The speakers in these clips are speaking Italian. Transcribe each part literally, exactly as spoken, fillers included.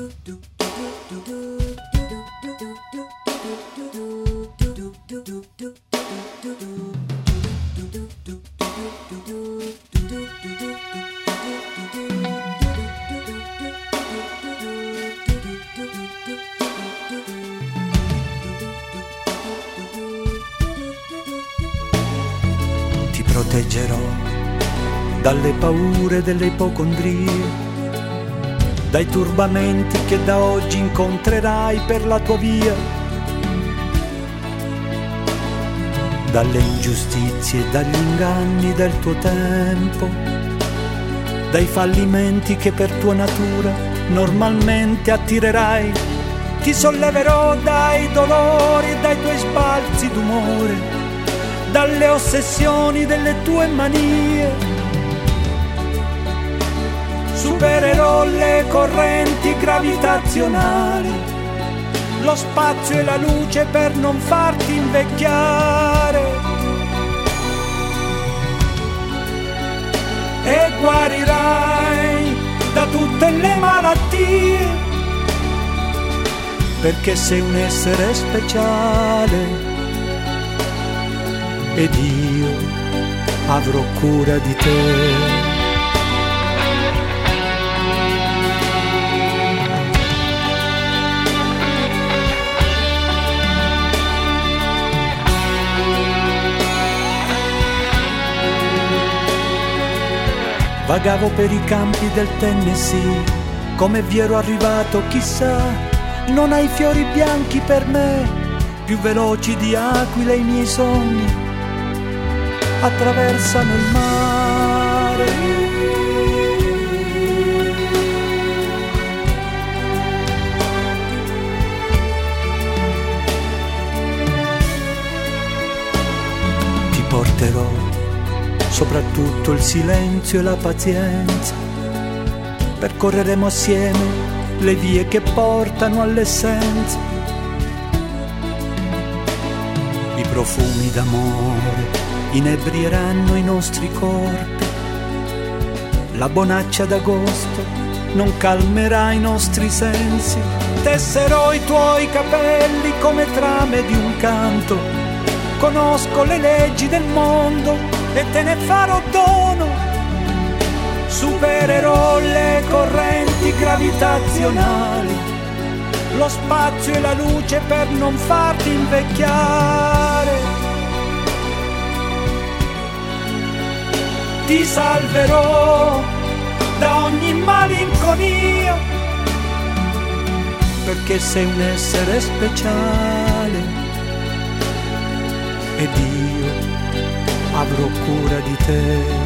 Ti proteggerò dalle paure delle ipocondrie, dai turbamenti che da oggi incontrerai per la tua via, dalle ingiustizie e dagli inganni del tuo tempo, dai fallimenti che per tua natura normalmente attirerai. Ti solleverò dai dolori e dai tuoi sbalzi d'umore, dalle ossessioni delle tue manie. Supererò le correnti gravitazionali, lo spazio e la luce per non farti invecchiare. E guarirai da tutte le malattie, perché sei un essere speciale ed io avrò cura di te. Vagavo per i campi del Tennessee, come vi ero arrivato chissà. Non hai fiori bianchi per me, più veloci di aquile i miei sogni attraversano il mare. Ti porterò soprattutto il silenzio e la pazienza, percorreremo assieme le vie che portano all'essenza. I profumi d'amore inebrieranno i nostri corpi, la bonaccia d'agosto non calmerà i nostri sensi. Tesserò i tuoi capelli come trame di un canto, conosco le leggi del mondo e te ne farò dono. Supererò le correnti gravitazionali, lo spazio e la luce per non farti invecchiare. Ti salverò da ogni malinconia, perché sei un essere speciale ed io avrò cura di te.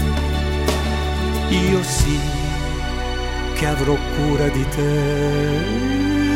Io sì che avrò cura di te.